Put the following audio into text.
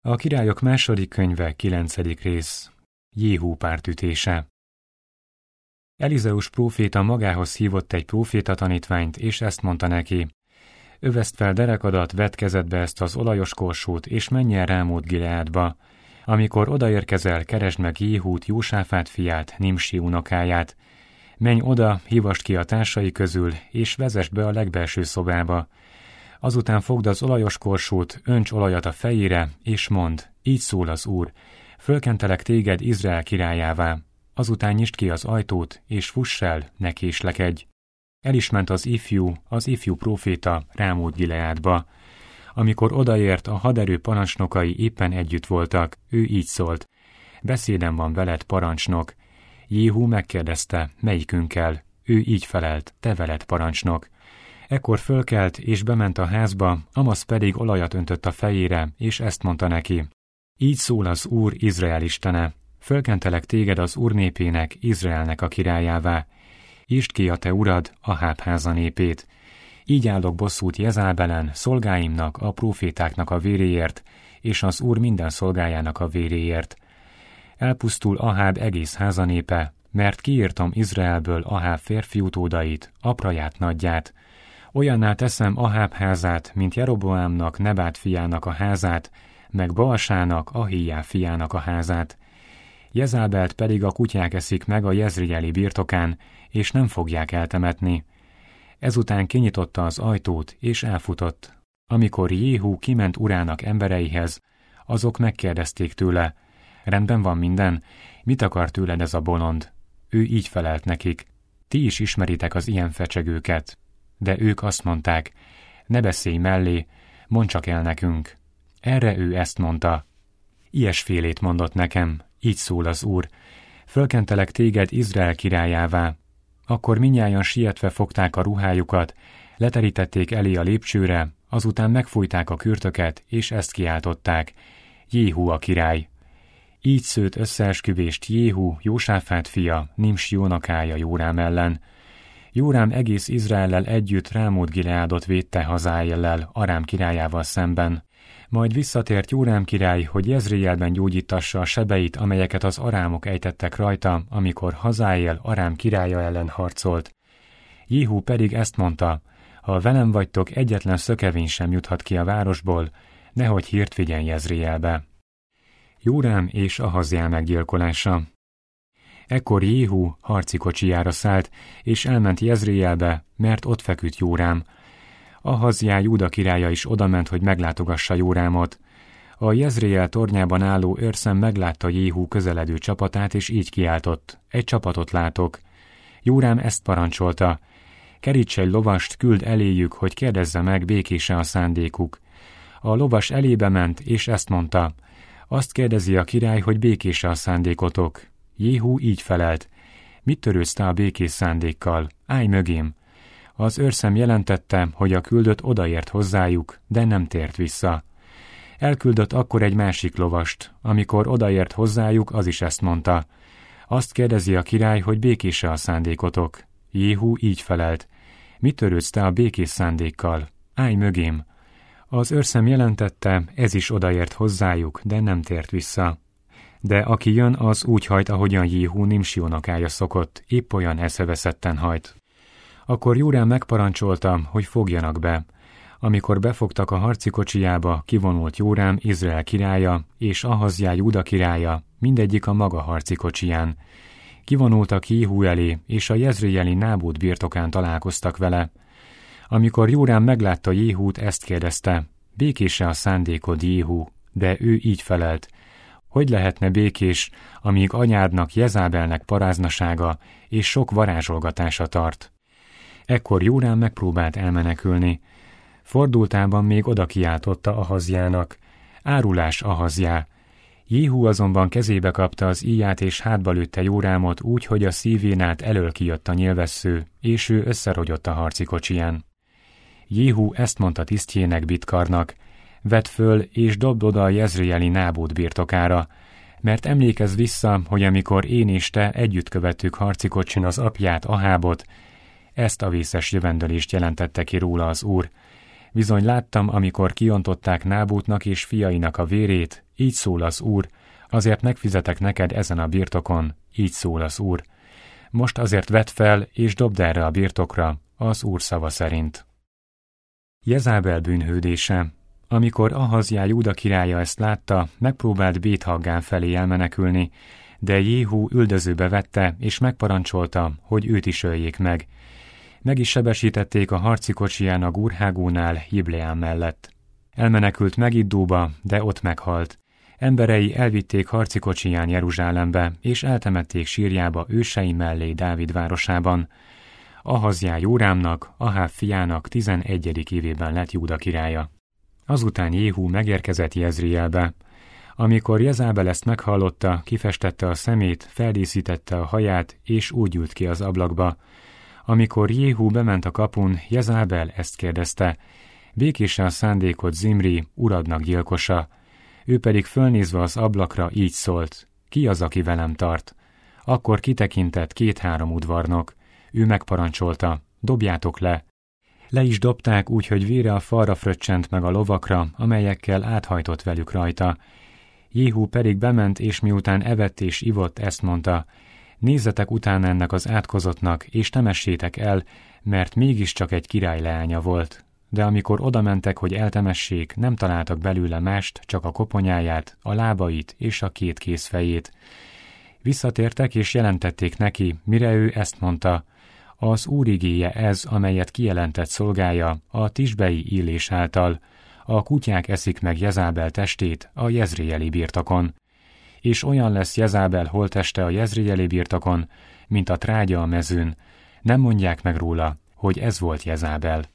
A Királyok második könyve 9. rész. Jéhú pártütése. Elizeus próféta magához hívott egy próféta tanítványt, és ezt mondta neki: öveszd fel derekadat, vedd kezedbe ezt az olajos korsót, és menj el Rámót Gileádba. Amikor odaérkezel, keresd meg Jéhút, Jósáfát fiát, Nimsi unokáját. Menj oda, hívasd ki a társai közül, és vezesd be a legbelső szobába. Azután fogd az olajos korsót, önts olajat a fejére, és mondd: így szól az Úr, fölkentelek téged Izrael királyává. Azután nyisd ki az ajtót, és fuss el, ne késlekedj. El is ment az ifjú próféta Rámót Gileádba. Amikor odaért, a haderő parancsnokai éppen együtt voltak, ő így szólt: beszédem van veled, parancsnok. Jéhú megkérdezte, melyikünkkel? Ő így felelt, te veled, parancsnok. Ekkor fölkelt, és bement a házba, Amasz pedig olajat öntött a fejére, és ezt mondta neki: így szól az Úr, Izrael istene, fölkentelek téged az Úr népének, Izraelnek a királyává. Isd ki a te urad, Aháb háza népét. Így állok bosszút Jezábelen, szolgáimnak, a prófétáknak a véréért, és az Úr minden szolgájának a véréért. Elpusztul Aháb egész háza népe, mert kiírtam Izraelből Aháb férfi utódait, apraját, nagyját. Olyanná teszem Aháb házát, mint Jeroboámnak, Nebát fiának a házát, meg Baalsának, Ahijá fiának a házát. Jezábelt pedig a kutyák eszik meg a jezreeli birtokán, és nem fogják eltemetni. Ezután kinyitotta az ajtót, és elfutott. Amikor Jéhú kiment urának embereihez, azok megkérdezték tőle: rendben van minden? Mit akar tőled ez a bolond? Ő így felelt nekik: ti is ismeritek az ilyen fecsegőket. De ők azt mondták: ne beszélj mellé, mondd csak el nekünk. Erre ő ezt mondta: ilyesfélét mondott nekem, így szól az Úr, fölkentelek téged Izrael királyává. Akkor mindnyájan sietve fogták a ruhájukat, leterítették elé a lépcsőre, azután megfújták a kürtöket, és ezt kiáltották: Jéhú a király. Így szőtt összeesküvést Jéhú, Jósáfát fia, Nimsi unokája Jórám ellen. Jórám egész Izraellel együtt Rámót Gileádot védte Hazáéllel, Arám királyával szemben. Majd visszatért Jórám király, hogy Jezreelben gyógyítassa a sebeit, amelyeket az arámok ejtettek rajta, amikor Hazáél Arám királya ellen harcolt. Jéhú pedig ezt mondta: ha velem vagytok, egyetlen szökevény sem juthat ki a városból, nehogy hírt vigyen Jezreelbe. Jórám és Ahazjá meggyilkolása. Ekkor Jéhú harci kocsijára szállt, és elment Jezreelbe, mert ott feküdt Jórám. Ahazjá Júda királya is odament, hogy meglátogassa Jórámot. A Jezreel tornyában álló őrszem meglátta Jéhú közeledő csapatát, és így kiáltott: egy csapatot látok. Jórám ezt parancsolta: keríts egy lovast, küld eléjük, hogy kérdezze meg, békés-e a szándékuk. A lovas elébe ment, és ezt mondta: azt kérdezi a király, hogy békés-e a szándékotok. Jéhú így felelt: mit törődsz te a békés szándékkal? Állj mögém! Az őrszem jelentette, hogy a küldött odaért hozzájuk, de nem tért vissza. Elküldött akkor egy másik lovast, amikor odaért hozzájuk, az is ezt mondta: azt kérdezi a király, hogy békés-e a szándékotok. Jéhú így felelt: mit törődsz te a békés szándékkal? Állj mögém! Az őrszem jelentette, ez is odaért hozzájuk, de nem tért vissza. De aki jön, az úgy hajt, ahogyan Jéhú Nimsi unokája szokott, épp olyan eszeveszetten hajt. Akkor Jórám megparancsolta, hogy fogjanak be. Amikor befogtak a harci kocsijába, kivonult Jórám, Izrael királya, és Ahazjá Júda királya, mindegyik a maga harci kocsiján. Kivonultak Jéhú elé, és a jezreeli Nábót birtokán találkoztak vele. Amikor Jórám meglátta Jéhút, ezt kérdezte: békés-e a szándékod, Jéhú? De ő így felelt: hogy lehetne békés, amíg anyádnak, Jezábelnek paráznasága és sok varázsolgatása tart? Ekkor Jórám megpróbált elmenekülni. Fordultában még oda kiáltotta Ahazjának: árulás, Ahazjá! Jéhú azonban kezébe kapta az íját, és hátba lőtte Jórámot úgy, hogy a szívén át elől kijött a nyilvessző, és ő összerogyott a harci kocsiján. Jéhú ezt mondta tisztjének, Bitkarnak: vedd föl, és dobd oda a jezreeli Nábót birtokára, mert emlékezz vissza, hogy amikor én és te együtt követtük harci kocsin az apját, Ahábot, ezt a vészes jövendőlést jelentette ki róla az Úr. Bizony láttam, amikor kiontották Nábótnak és fiainak a vérét, így szól az Úr, azért megfizetek neked ezen a birtokon, így szól az Úr. Most azért vedd fel, és dobd erre a birtokra, az Úr szava szerint. Jezábel bűnhődése. Amikor Ahazjá Júda királya ezt látta, megpróbált Bét-Haggán felé elmenekülni, de Jéhú üldözőbe vette, és megparancsolta, hogy őt is öljék meg. Meg is sebesítették a harci kocsiján a Gurhágónál, Jibleán mellett. Elmenekült Megiddóba, de ott meghalt. Emberei elvitték harci kocsiján Jeruzsálembe, és eltemették sírjába ősei mellé Dávid városában. Ahazjá Jórámnak, Aháb fiának 11. évében lett Júda királya. Azután Jéhú megérkezett Jezrielbe. Amikor Jezábel ezt meghallotta, kifestette a szemét, feldíszítette a haját, és úgy ült ki az ablakba. Amikor Jéhú bement a kapun, Jezábel ezt kérdezte: békése a szándékod, Zimri, uradnak gyilkosa? Ő pedig fölnézve az ablakra így szólt: ki az, aki velem tart? Akkor kitekintett 2-3 udvarnok. Ő megparancsolta: dobjátok le. Le is dobták úgy, hogy vére a falra fröccsent meg a lovakra, amelyekkel áthajtott velük rajta. Jéhú pedig bement, és miután evett és ivott, ezt mondta: nézzetek utána ennek az átkozottnak, és temessétek el, mert mégiscsak egy király leánya volt. De amikor odamentek, hogy eltemessék, nem találtak belőle mást, csak a koponyáját, a lábait és a 2 kézfejét. Visszatértek és jelentették neki, mire ő ezt mondta: az Úr igéje ez, amelyet kijelentett szolgája a tisbei illés által. A kutyák eszik meg Jezábel testét a jezreeli birtokon. És olyan lesz Jezábel holtteste a jezreeli birtokon, mint a trágya a mezőn. Nem mondják meg róla, hogy ez volt Jezábel.